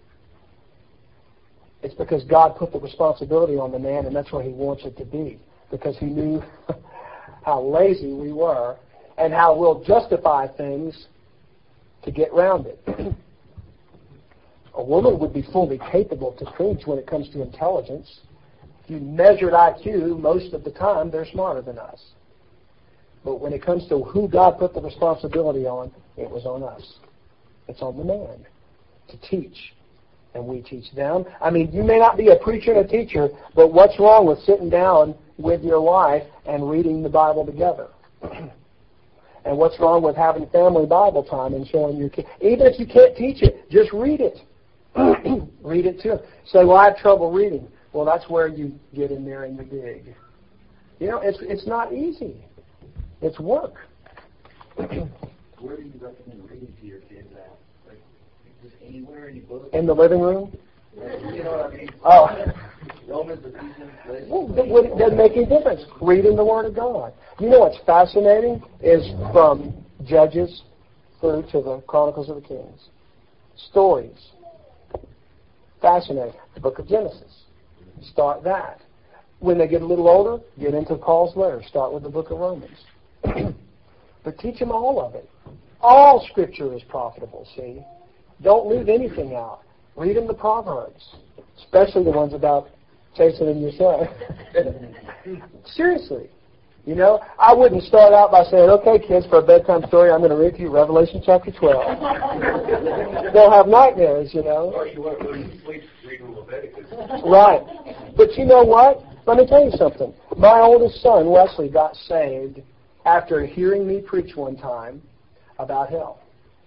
It's because God put the responsibility on the man, and that's where he wants it to be. Because he knew how lazy we were and how we'll justify things to get around it. A woman would be fully capable to preach when it comes to intelligence. If you measured I Q, most of the time they're smarter than us. But when it comes to who God put the responsibility on, it was on us. It's on the man to teach. And we teach them. I mean, you may not be a preacher and a teacher, but what's wrong with sitting down with your wife and reading the Bible together? And what's wrong with having family Bible time and showing your kids? Even if you can't teach it, just read it. Read it to them. Say, well, I have trouble reading. Well, that's where you get in there and you dig. You know, it's it's not easy. It's work. Where do you recommend reading to your kids at? Like, just anywhere, any book? In the living room? You know what I mean? Oh. Romans, Ephesians, Galatians. Well, it doesn't make any difference. Reading the Word of God. You know what's fascinating is from Judges through to the Chronicles of the Kings. Stories. Fascinating. The book of Genesis. Start that. When they get a little older, get into Paul's letters. Start with the book of Romans. But teach them all of it. All Scripture is profitable, see? Don't leave anything out. Read them the Proverbs, especially the ones about chastening your son. Seriously. You know, I wouldn't start out by saying, okay, kids, for a bedtime story, I'm going to read to you Revelation chapter twelve. They'll have nightmares, you know. Or you want to go to sleep reading Leviticus. Right. But you know what? Let me tell you something. My oldest son, Wesley, got saved after hearing me preach one time about hell.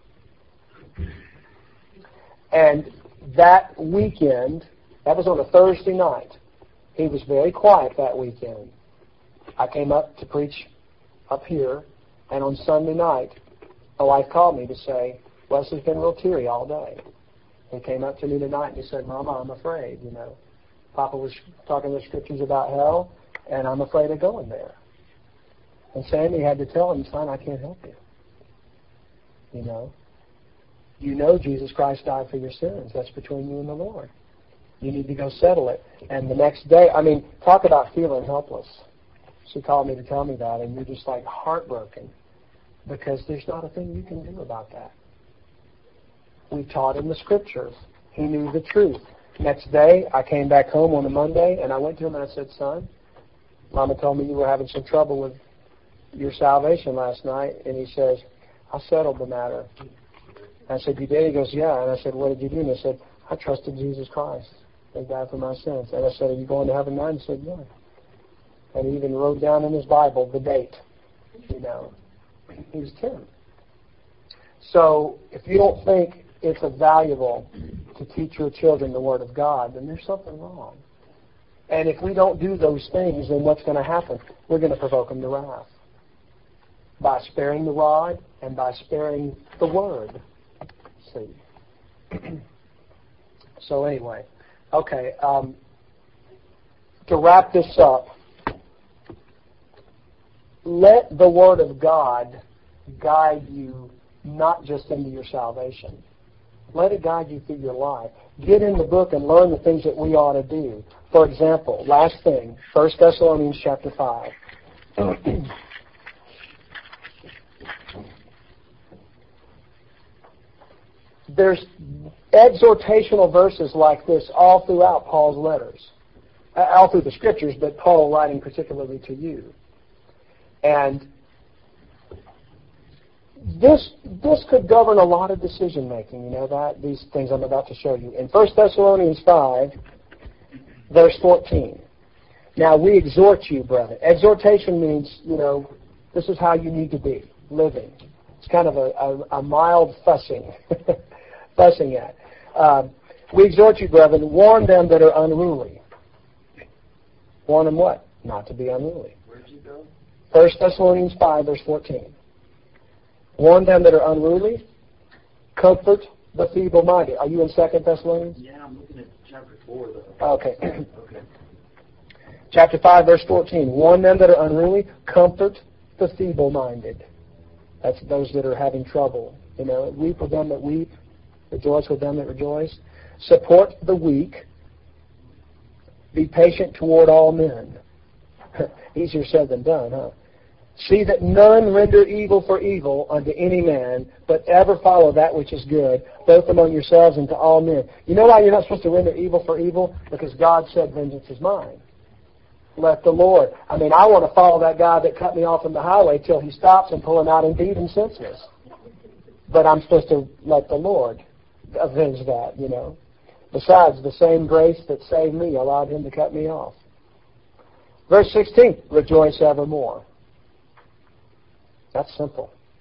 And that weekend, that was on a Thursday night, he was very quiet that weekend. I came up to preach up here, and on Sunday night, my wife called me to say, Wesley's been real teary all day. He came up to me tonight and he said, Mama, I'm afraid, you know. Papa was talking the scriptures about hell, and I'm afraid of going there. And Sandy had to tell him, son, I can't help you. You know. You know Jesus Christ died for your sins. That's between you and the Lord. You need to go settle it. And the next day, I mean, talk about feeling helpless. She called me to tell me that, and you're just like heartbroken because there's not a thing you can do about that. We taught him the scriptures. He knew the truth. Next day, I came back home on a Monday, and I went to him and I said, son, Mama told me you were having some trouble with your salvation last night. And he says, I settled the matter. I said, you did? He goes, yeah. And I said, what did you do? And he said, I trusted Jesus Christ. He died for my sins. And I said, are you going to heaven now? And he said, yeah. And he even wrote down in his Bible the date. You know, he was ten. So if you don't think it's valuable to teach your children the Word of God, then there's something wrong. And if we don't do those things, then what's going to happen? We're going to provoke them to wrath by sparing the rod and by sparing the Word. See. So anyway, okay. Um, to wrap this up, let the Word of God guide you not just into your salvation. Let it guide you through your life. Get in the book and learn the things that we ought to do. For example, last thing, First Thessalonians chapter five. There's exhortational verses like this all throughout Paul's letters, all through the Scriptures, but Paul writing particularly to you. And this this could govern a lot of decision making. You know that these things I'm about to show you in First Thessalonians five, verse fourteen. Now we exhort you, brethren. Exhortation means, you know, this is how you need to be living. It's kind of a, a, a mild fussing, fussing at. Uh, we exhort you, brethren, warn them that are unruly. Warn them what? Not to be unruly. Where'd you go? First Thessalonians five, verse fourteen. Warn them that are unruly. Comfort the feeble-minded. Are you in Second Thessalonians? Yeah, I'm looking at chapter four, though. Okay. Okay. Chapter five, verse fourteen. Warn them that are unruly. Comfort the feeble-minded. That's those that are having trouble. You know, weep with them that weep. Rejoice with them that rejoice. Support the weak. Be patient toward all men. Easier said than done, huh? See that none render evil for evil unto any man, but ever follow that which is good, both among yourselves and to all men. You know why you're not supposed to render evil for evil? Because God said, vengeance is mine. Let the Lord. I mean, I want to follow that guy that cut me off on the highway till he stops and pull him out and beat him senseless. But I'm supposed to let the Lord avenge that, you know. Besides, the same grace that saved me allowed him to cut me off. Verse sixteen, rejoice evermore. That's simple.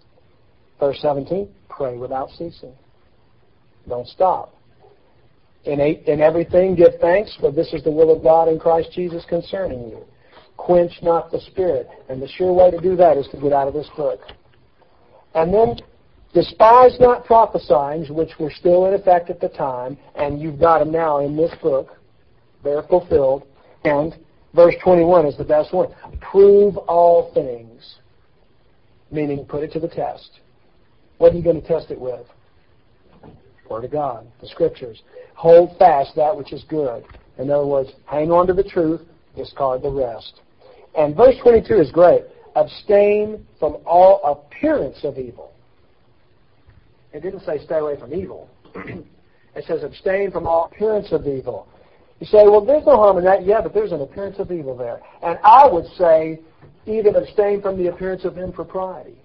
Verse seventeen, pray without ceasing. Don't stop. In, a, in everything give thanks, for this is the will of God in Christ Jesus concerning you. Quench not the Spirit. And the sure way to do that is to get out of this book. And then, despise not prophesying, which were still in effect at the time, and you've got them now in this book. They're fulfilled. And verse twenty-one is the best one. Prove all things. Meaning, put it to the test. What are you going to test it with? Word of God, the Scriptures. Hold fast that which is good. In other words, hang on to the truth, discard the rest. And verse twenty-two is great. Abstain from all appearance of evil. It didn't say stay away from evil. It says abstain from all appearance of evil. You say, well, there's no harm in that. Yeah, but there's an appearance of evil there. And I would say even abstain from the appearance of impropriety.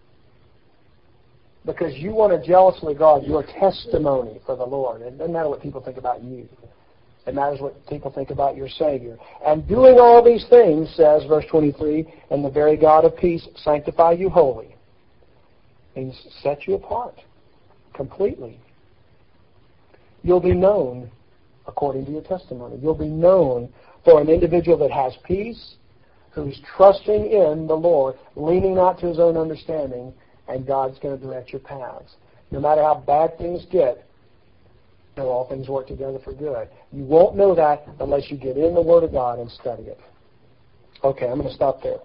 Because you want to jealously guard your testimony for the Lord. It doesn't matter what people think about you. It matters what people think about your Savior. And doing all these things, says verse twenty-three, and the very God of peace sanctify you wholly. Means set you apart completely. You'll be known according to your testimony. You'll be known for an individual that has peace, who's trusting in the Lord, leaning not to his own understanding, and God's going to direct your paths. No matter how bad things get, you know, all things work together for good. You won't know that unless you get in the Word of God and study it. Okay, I'm going to stop there.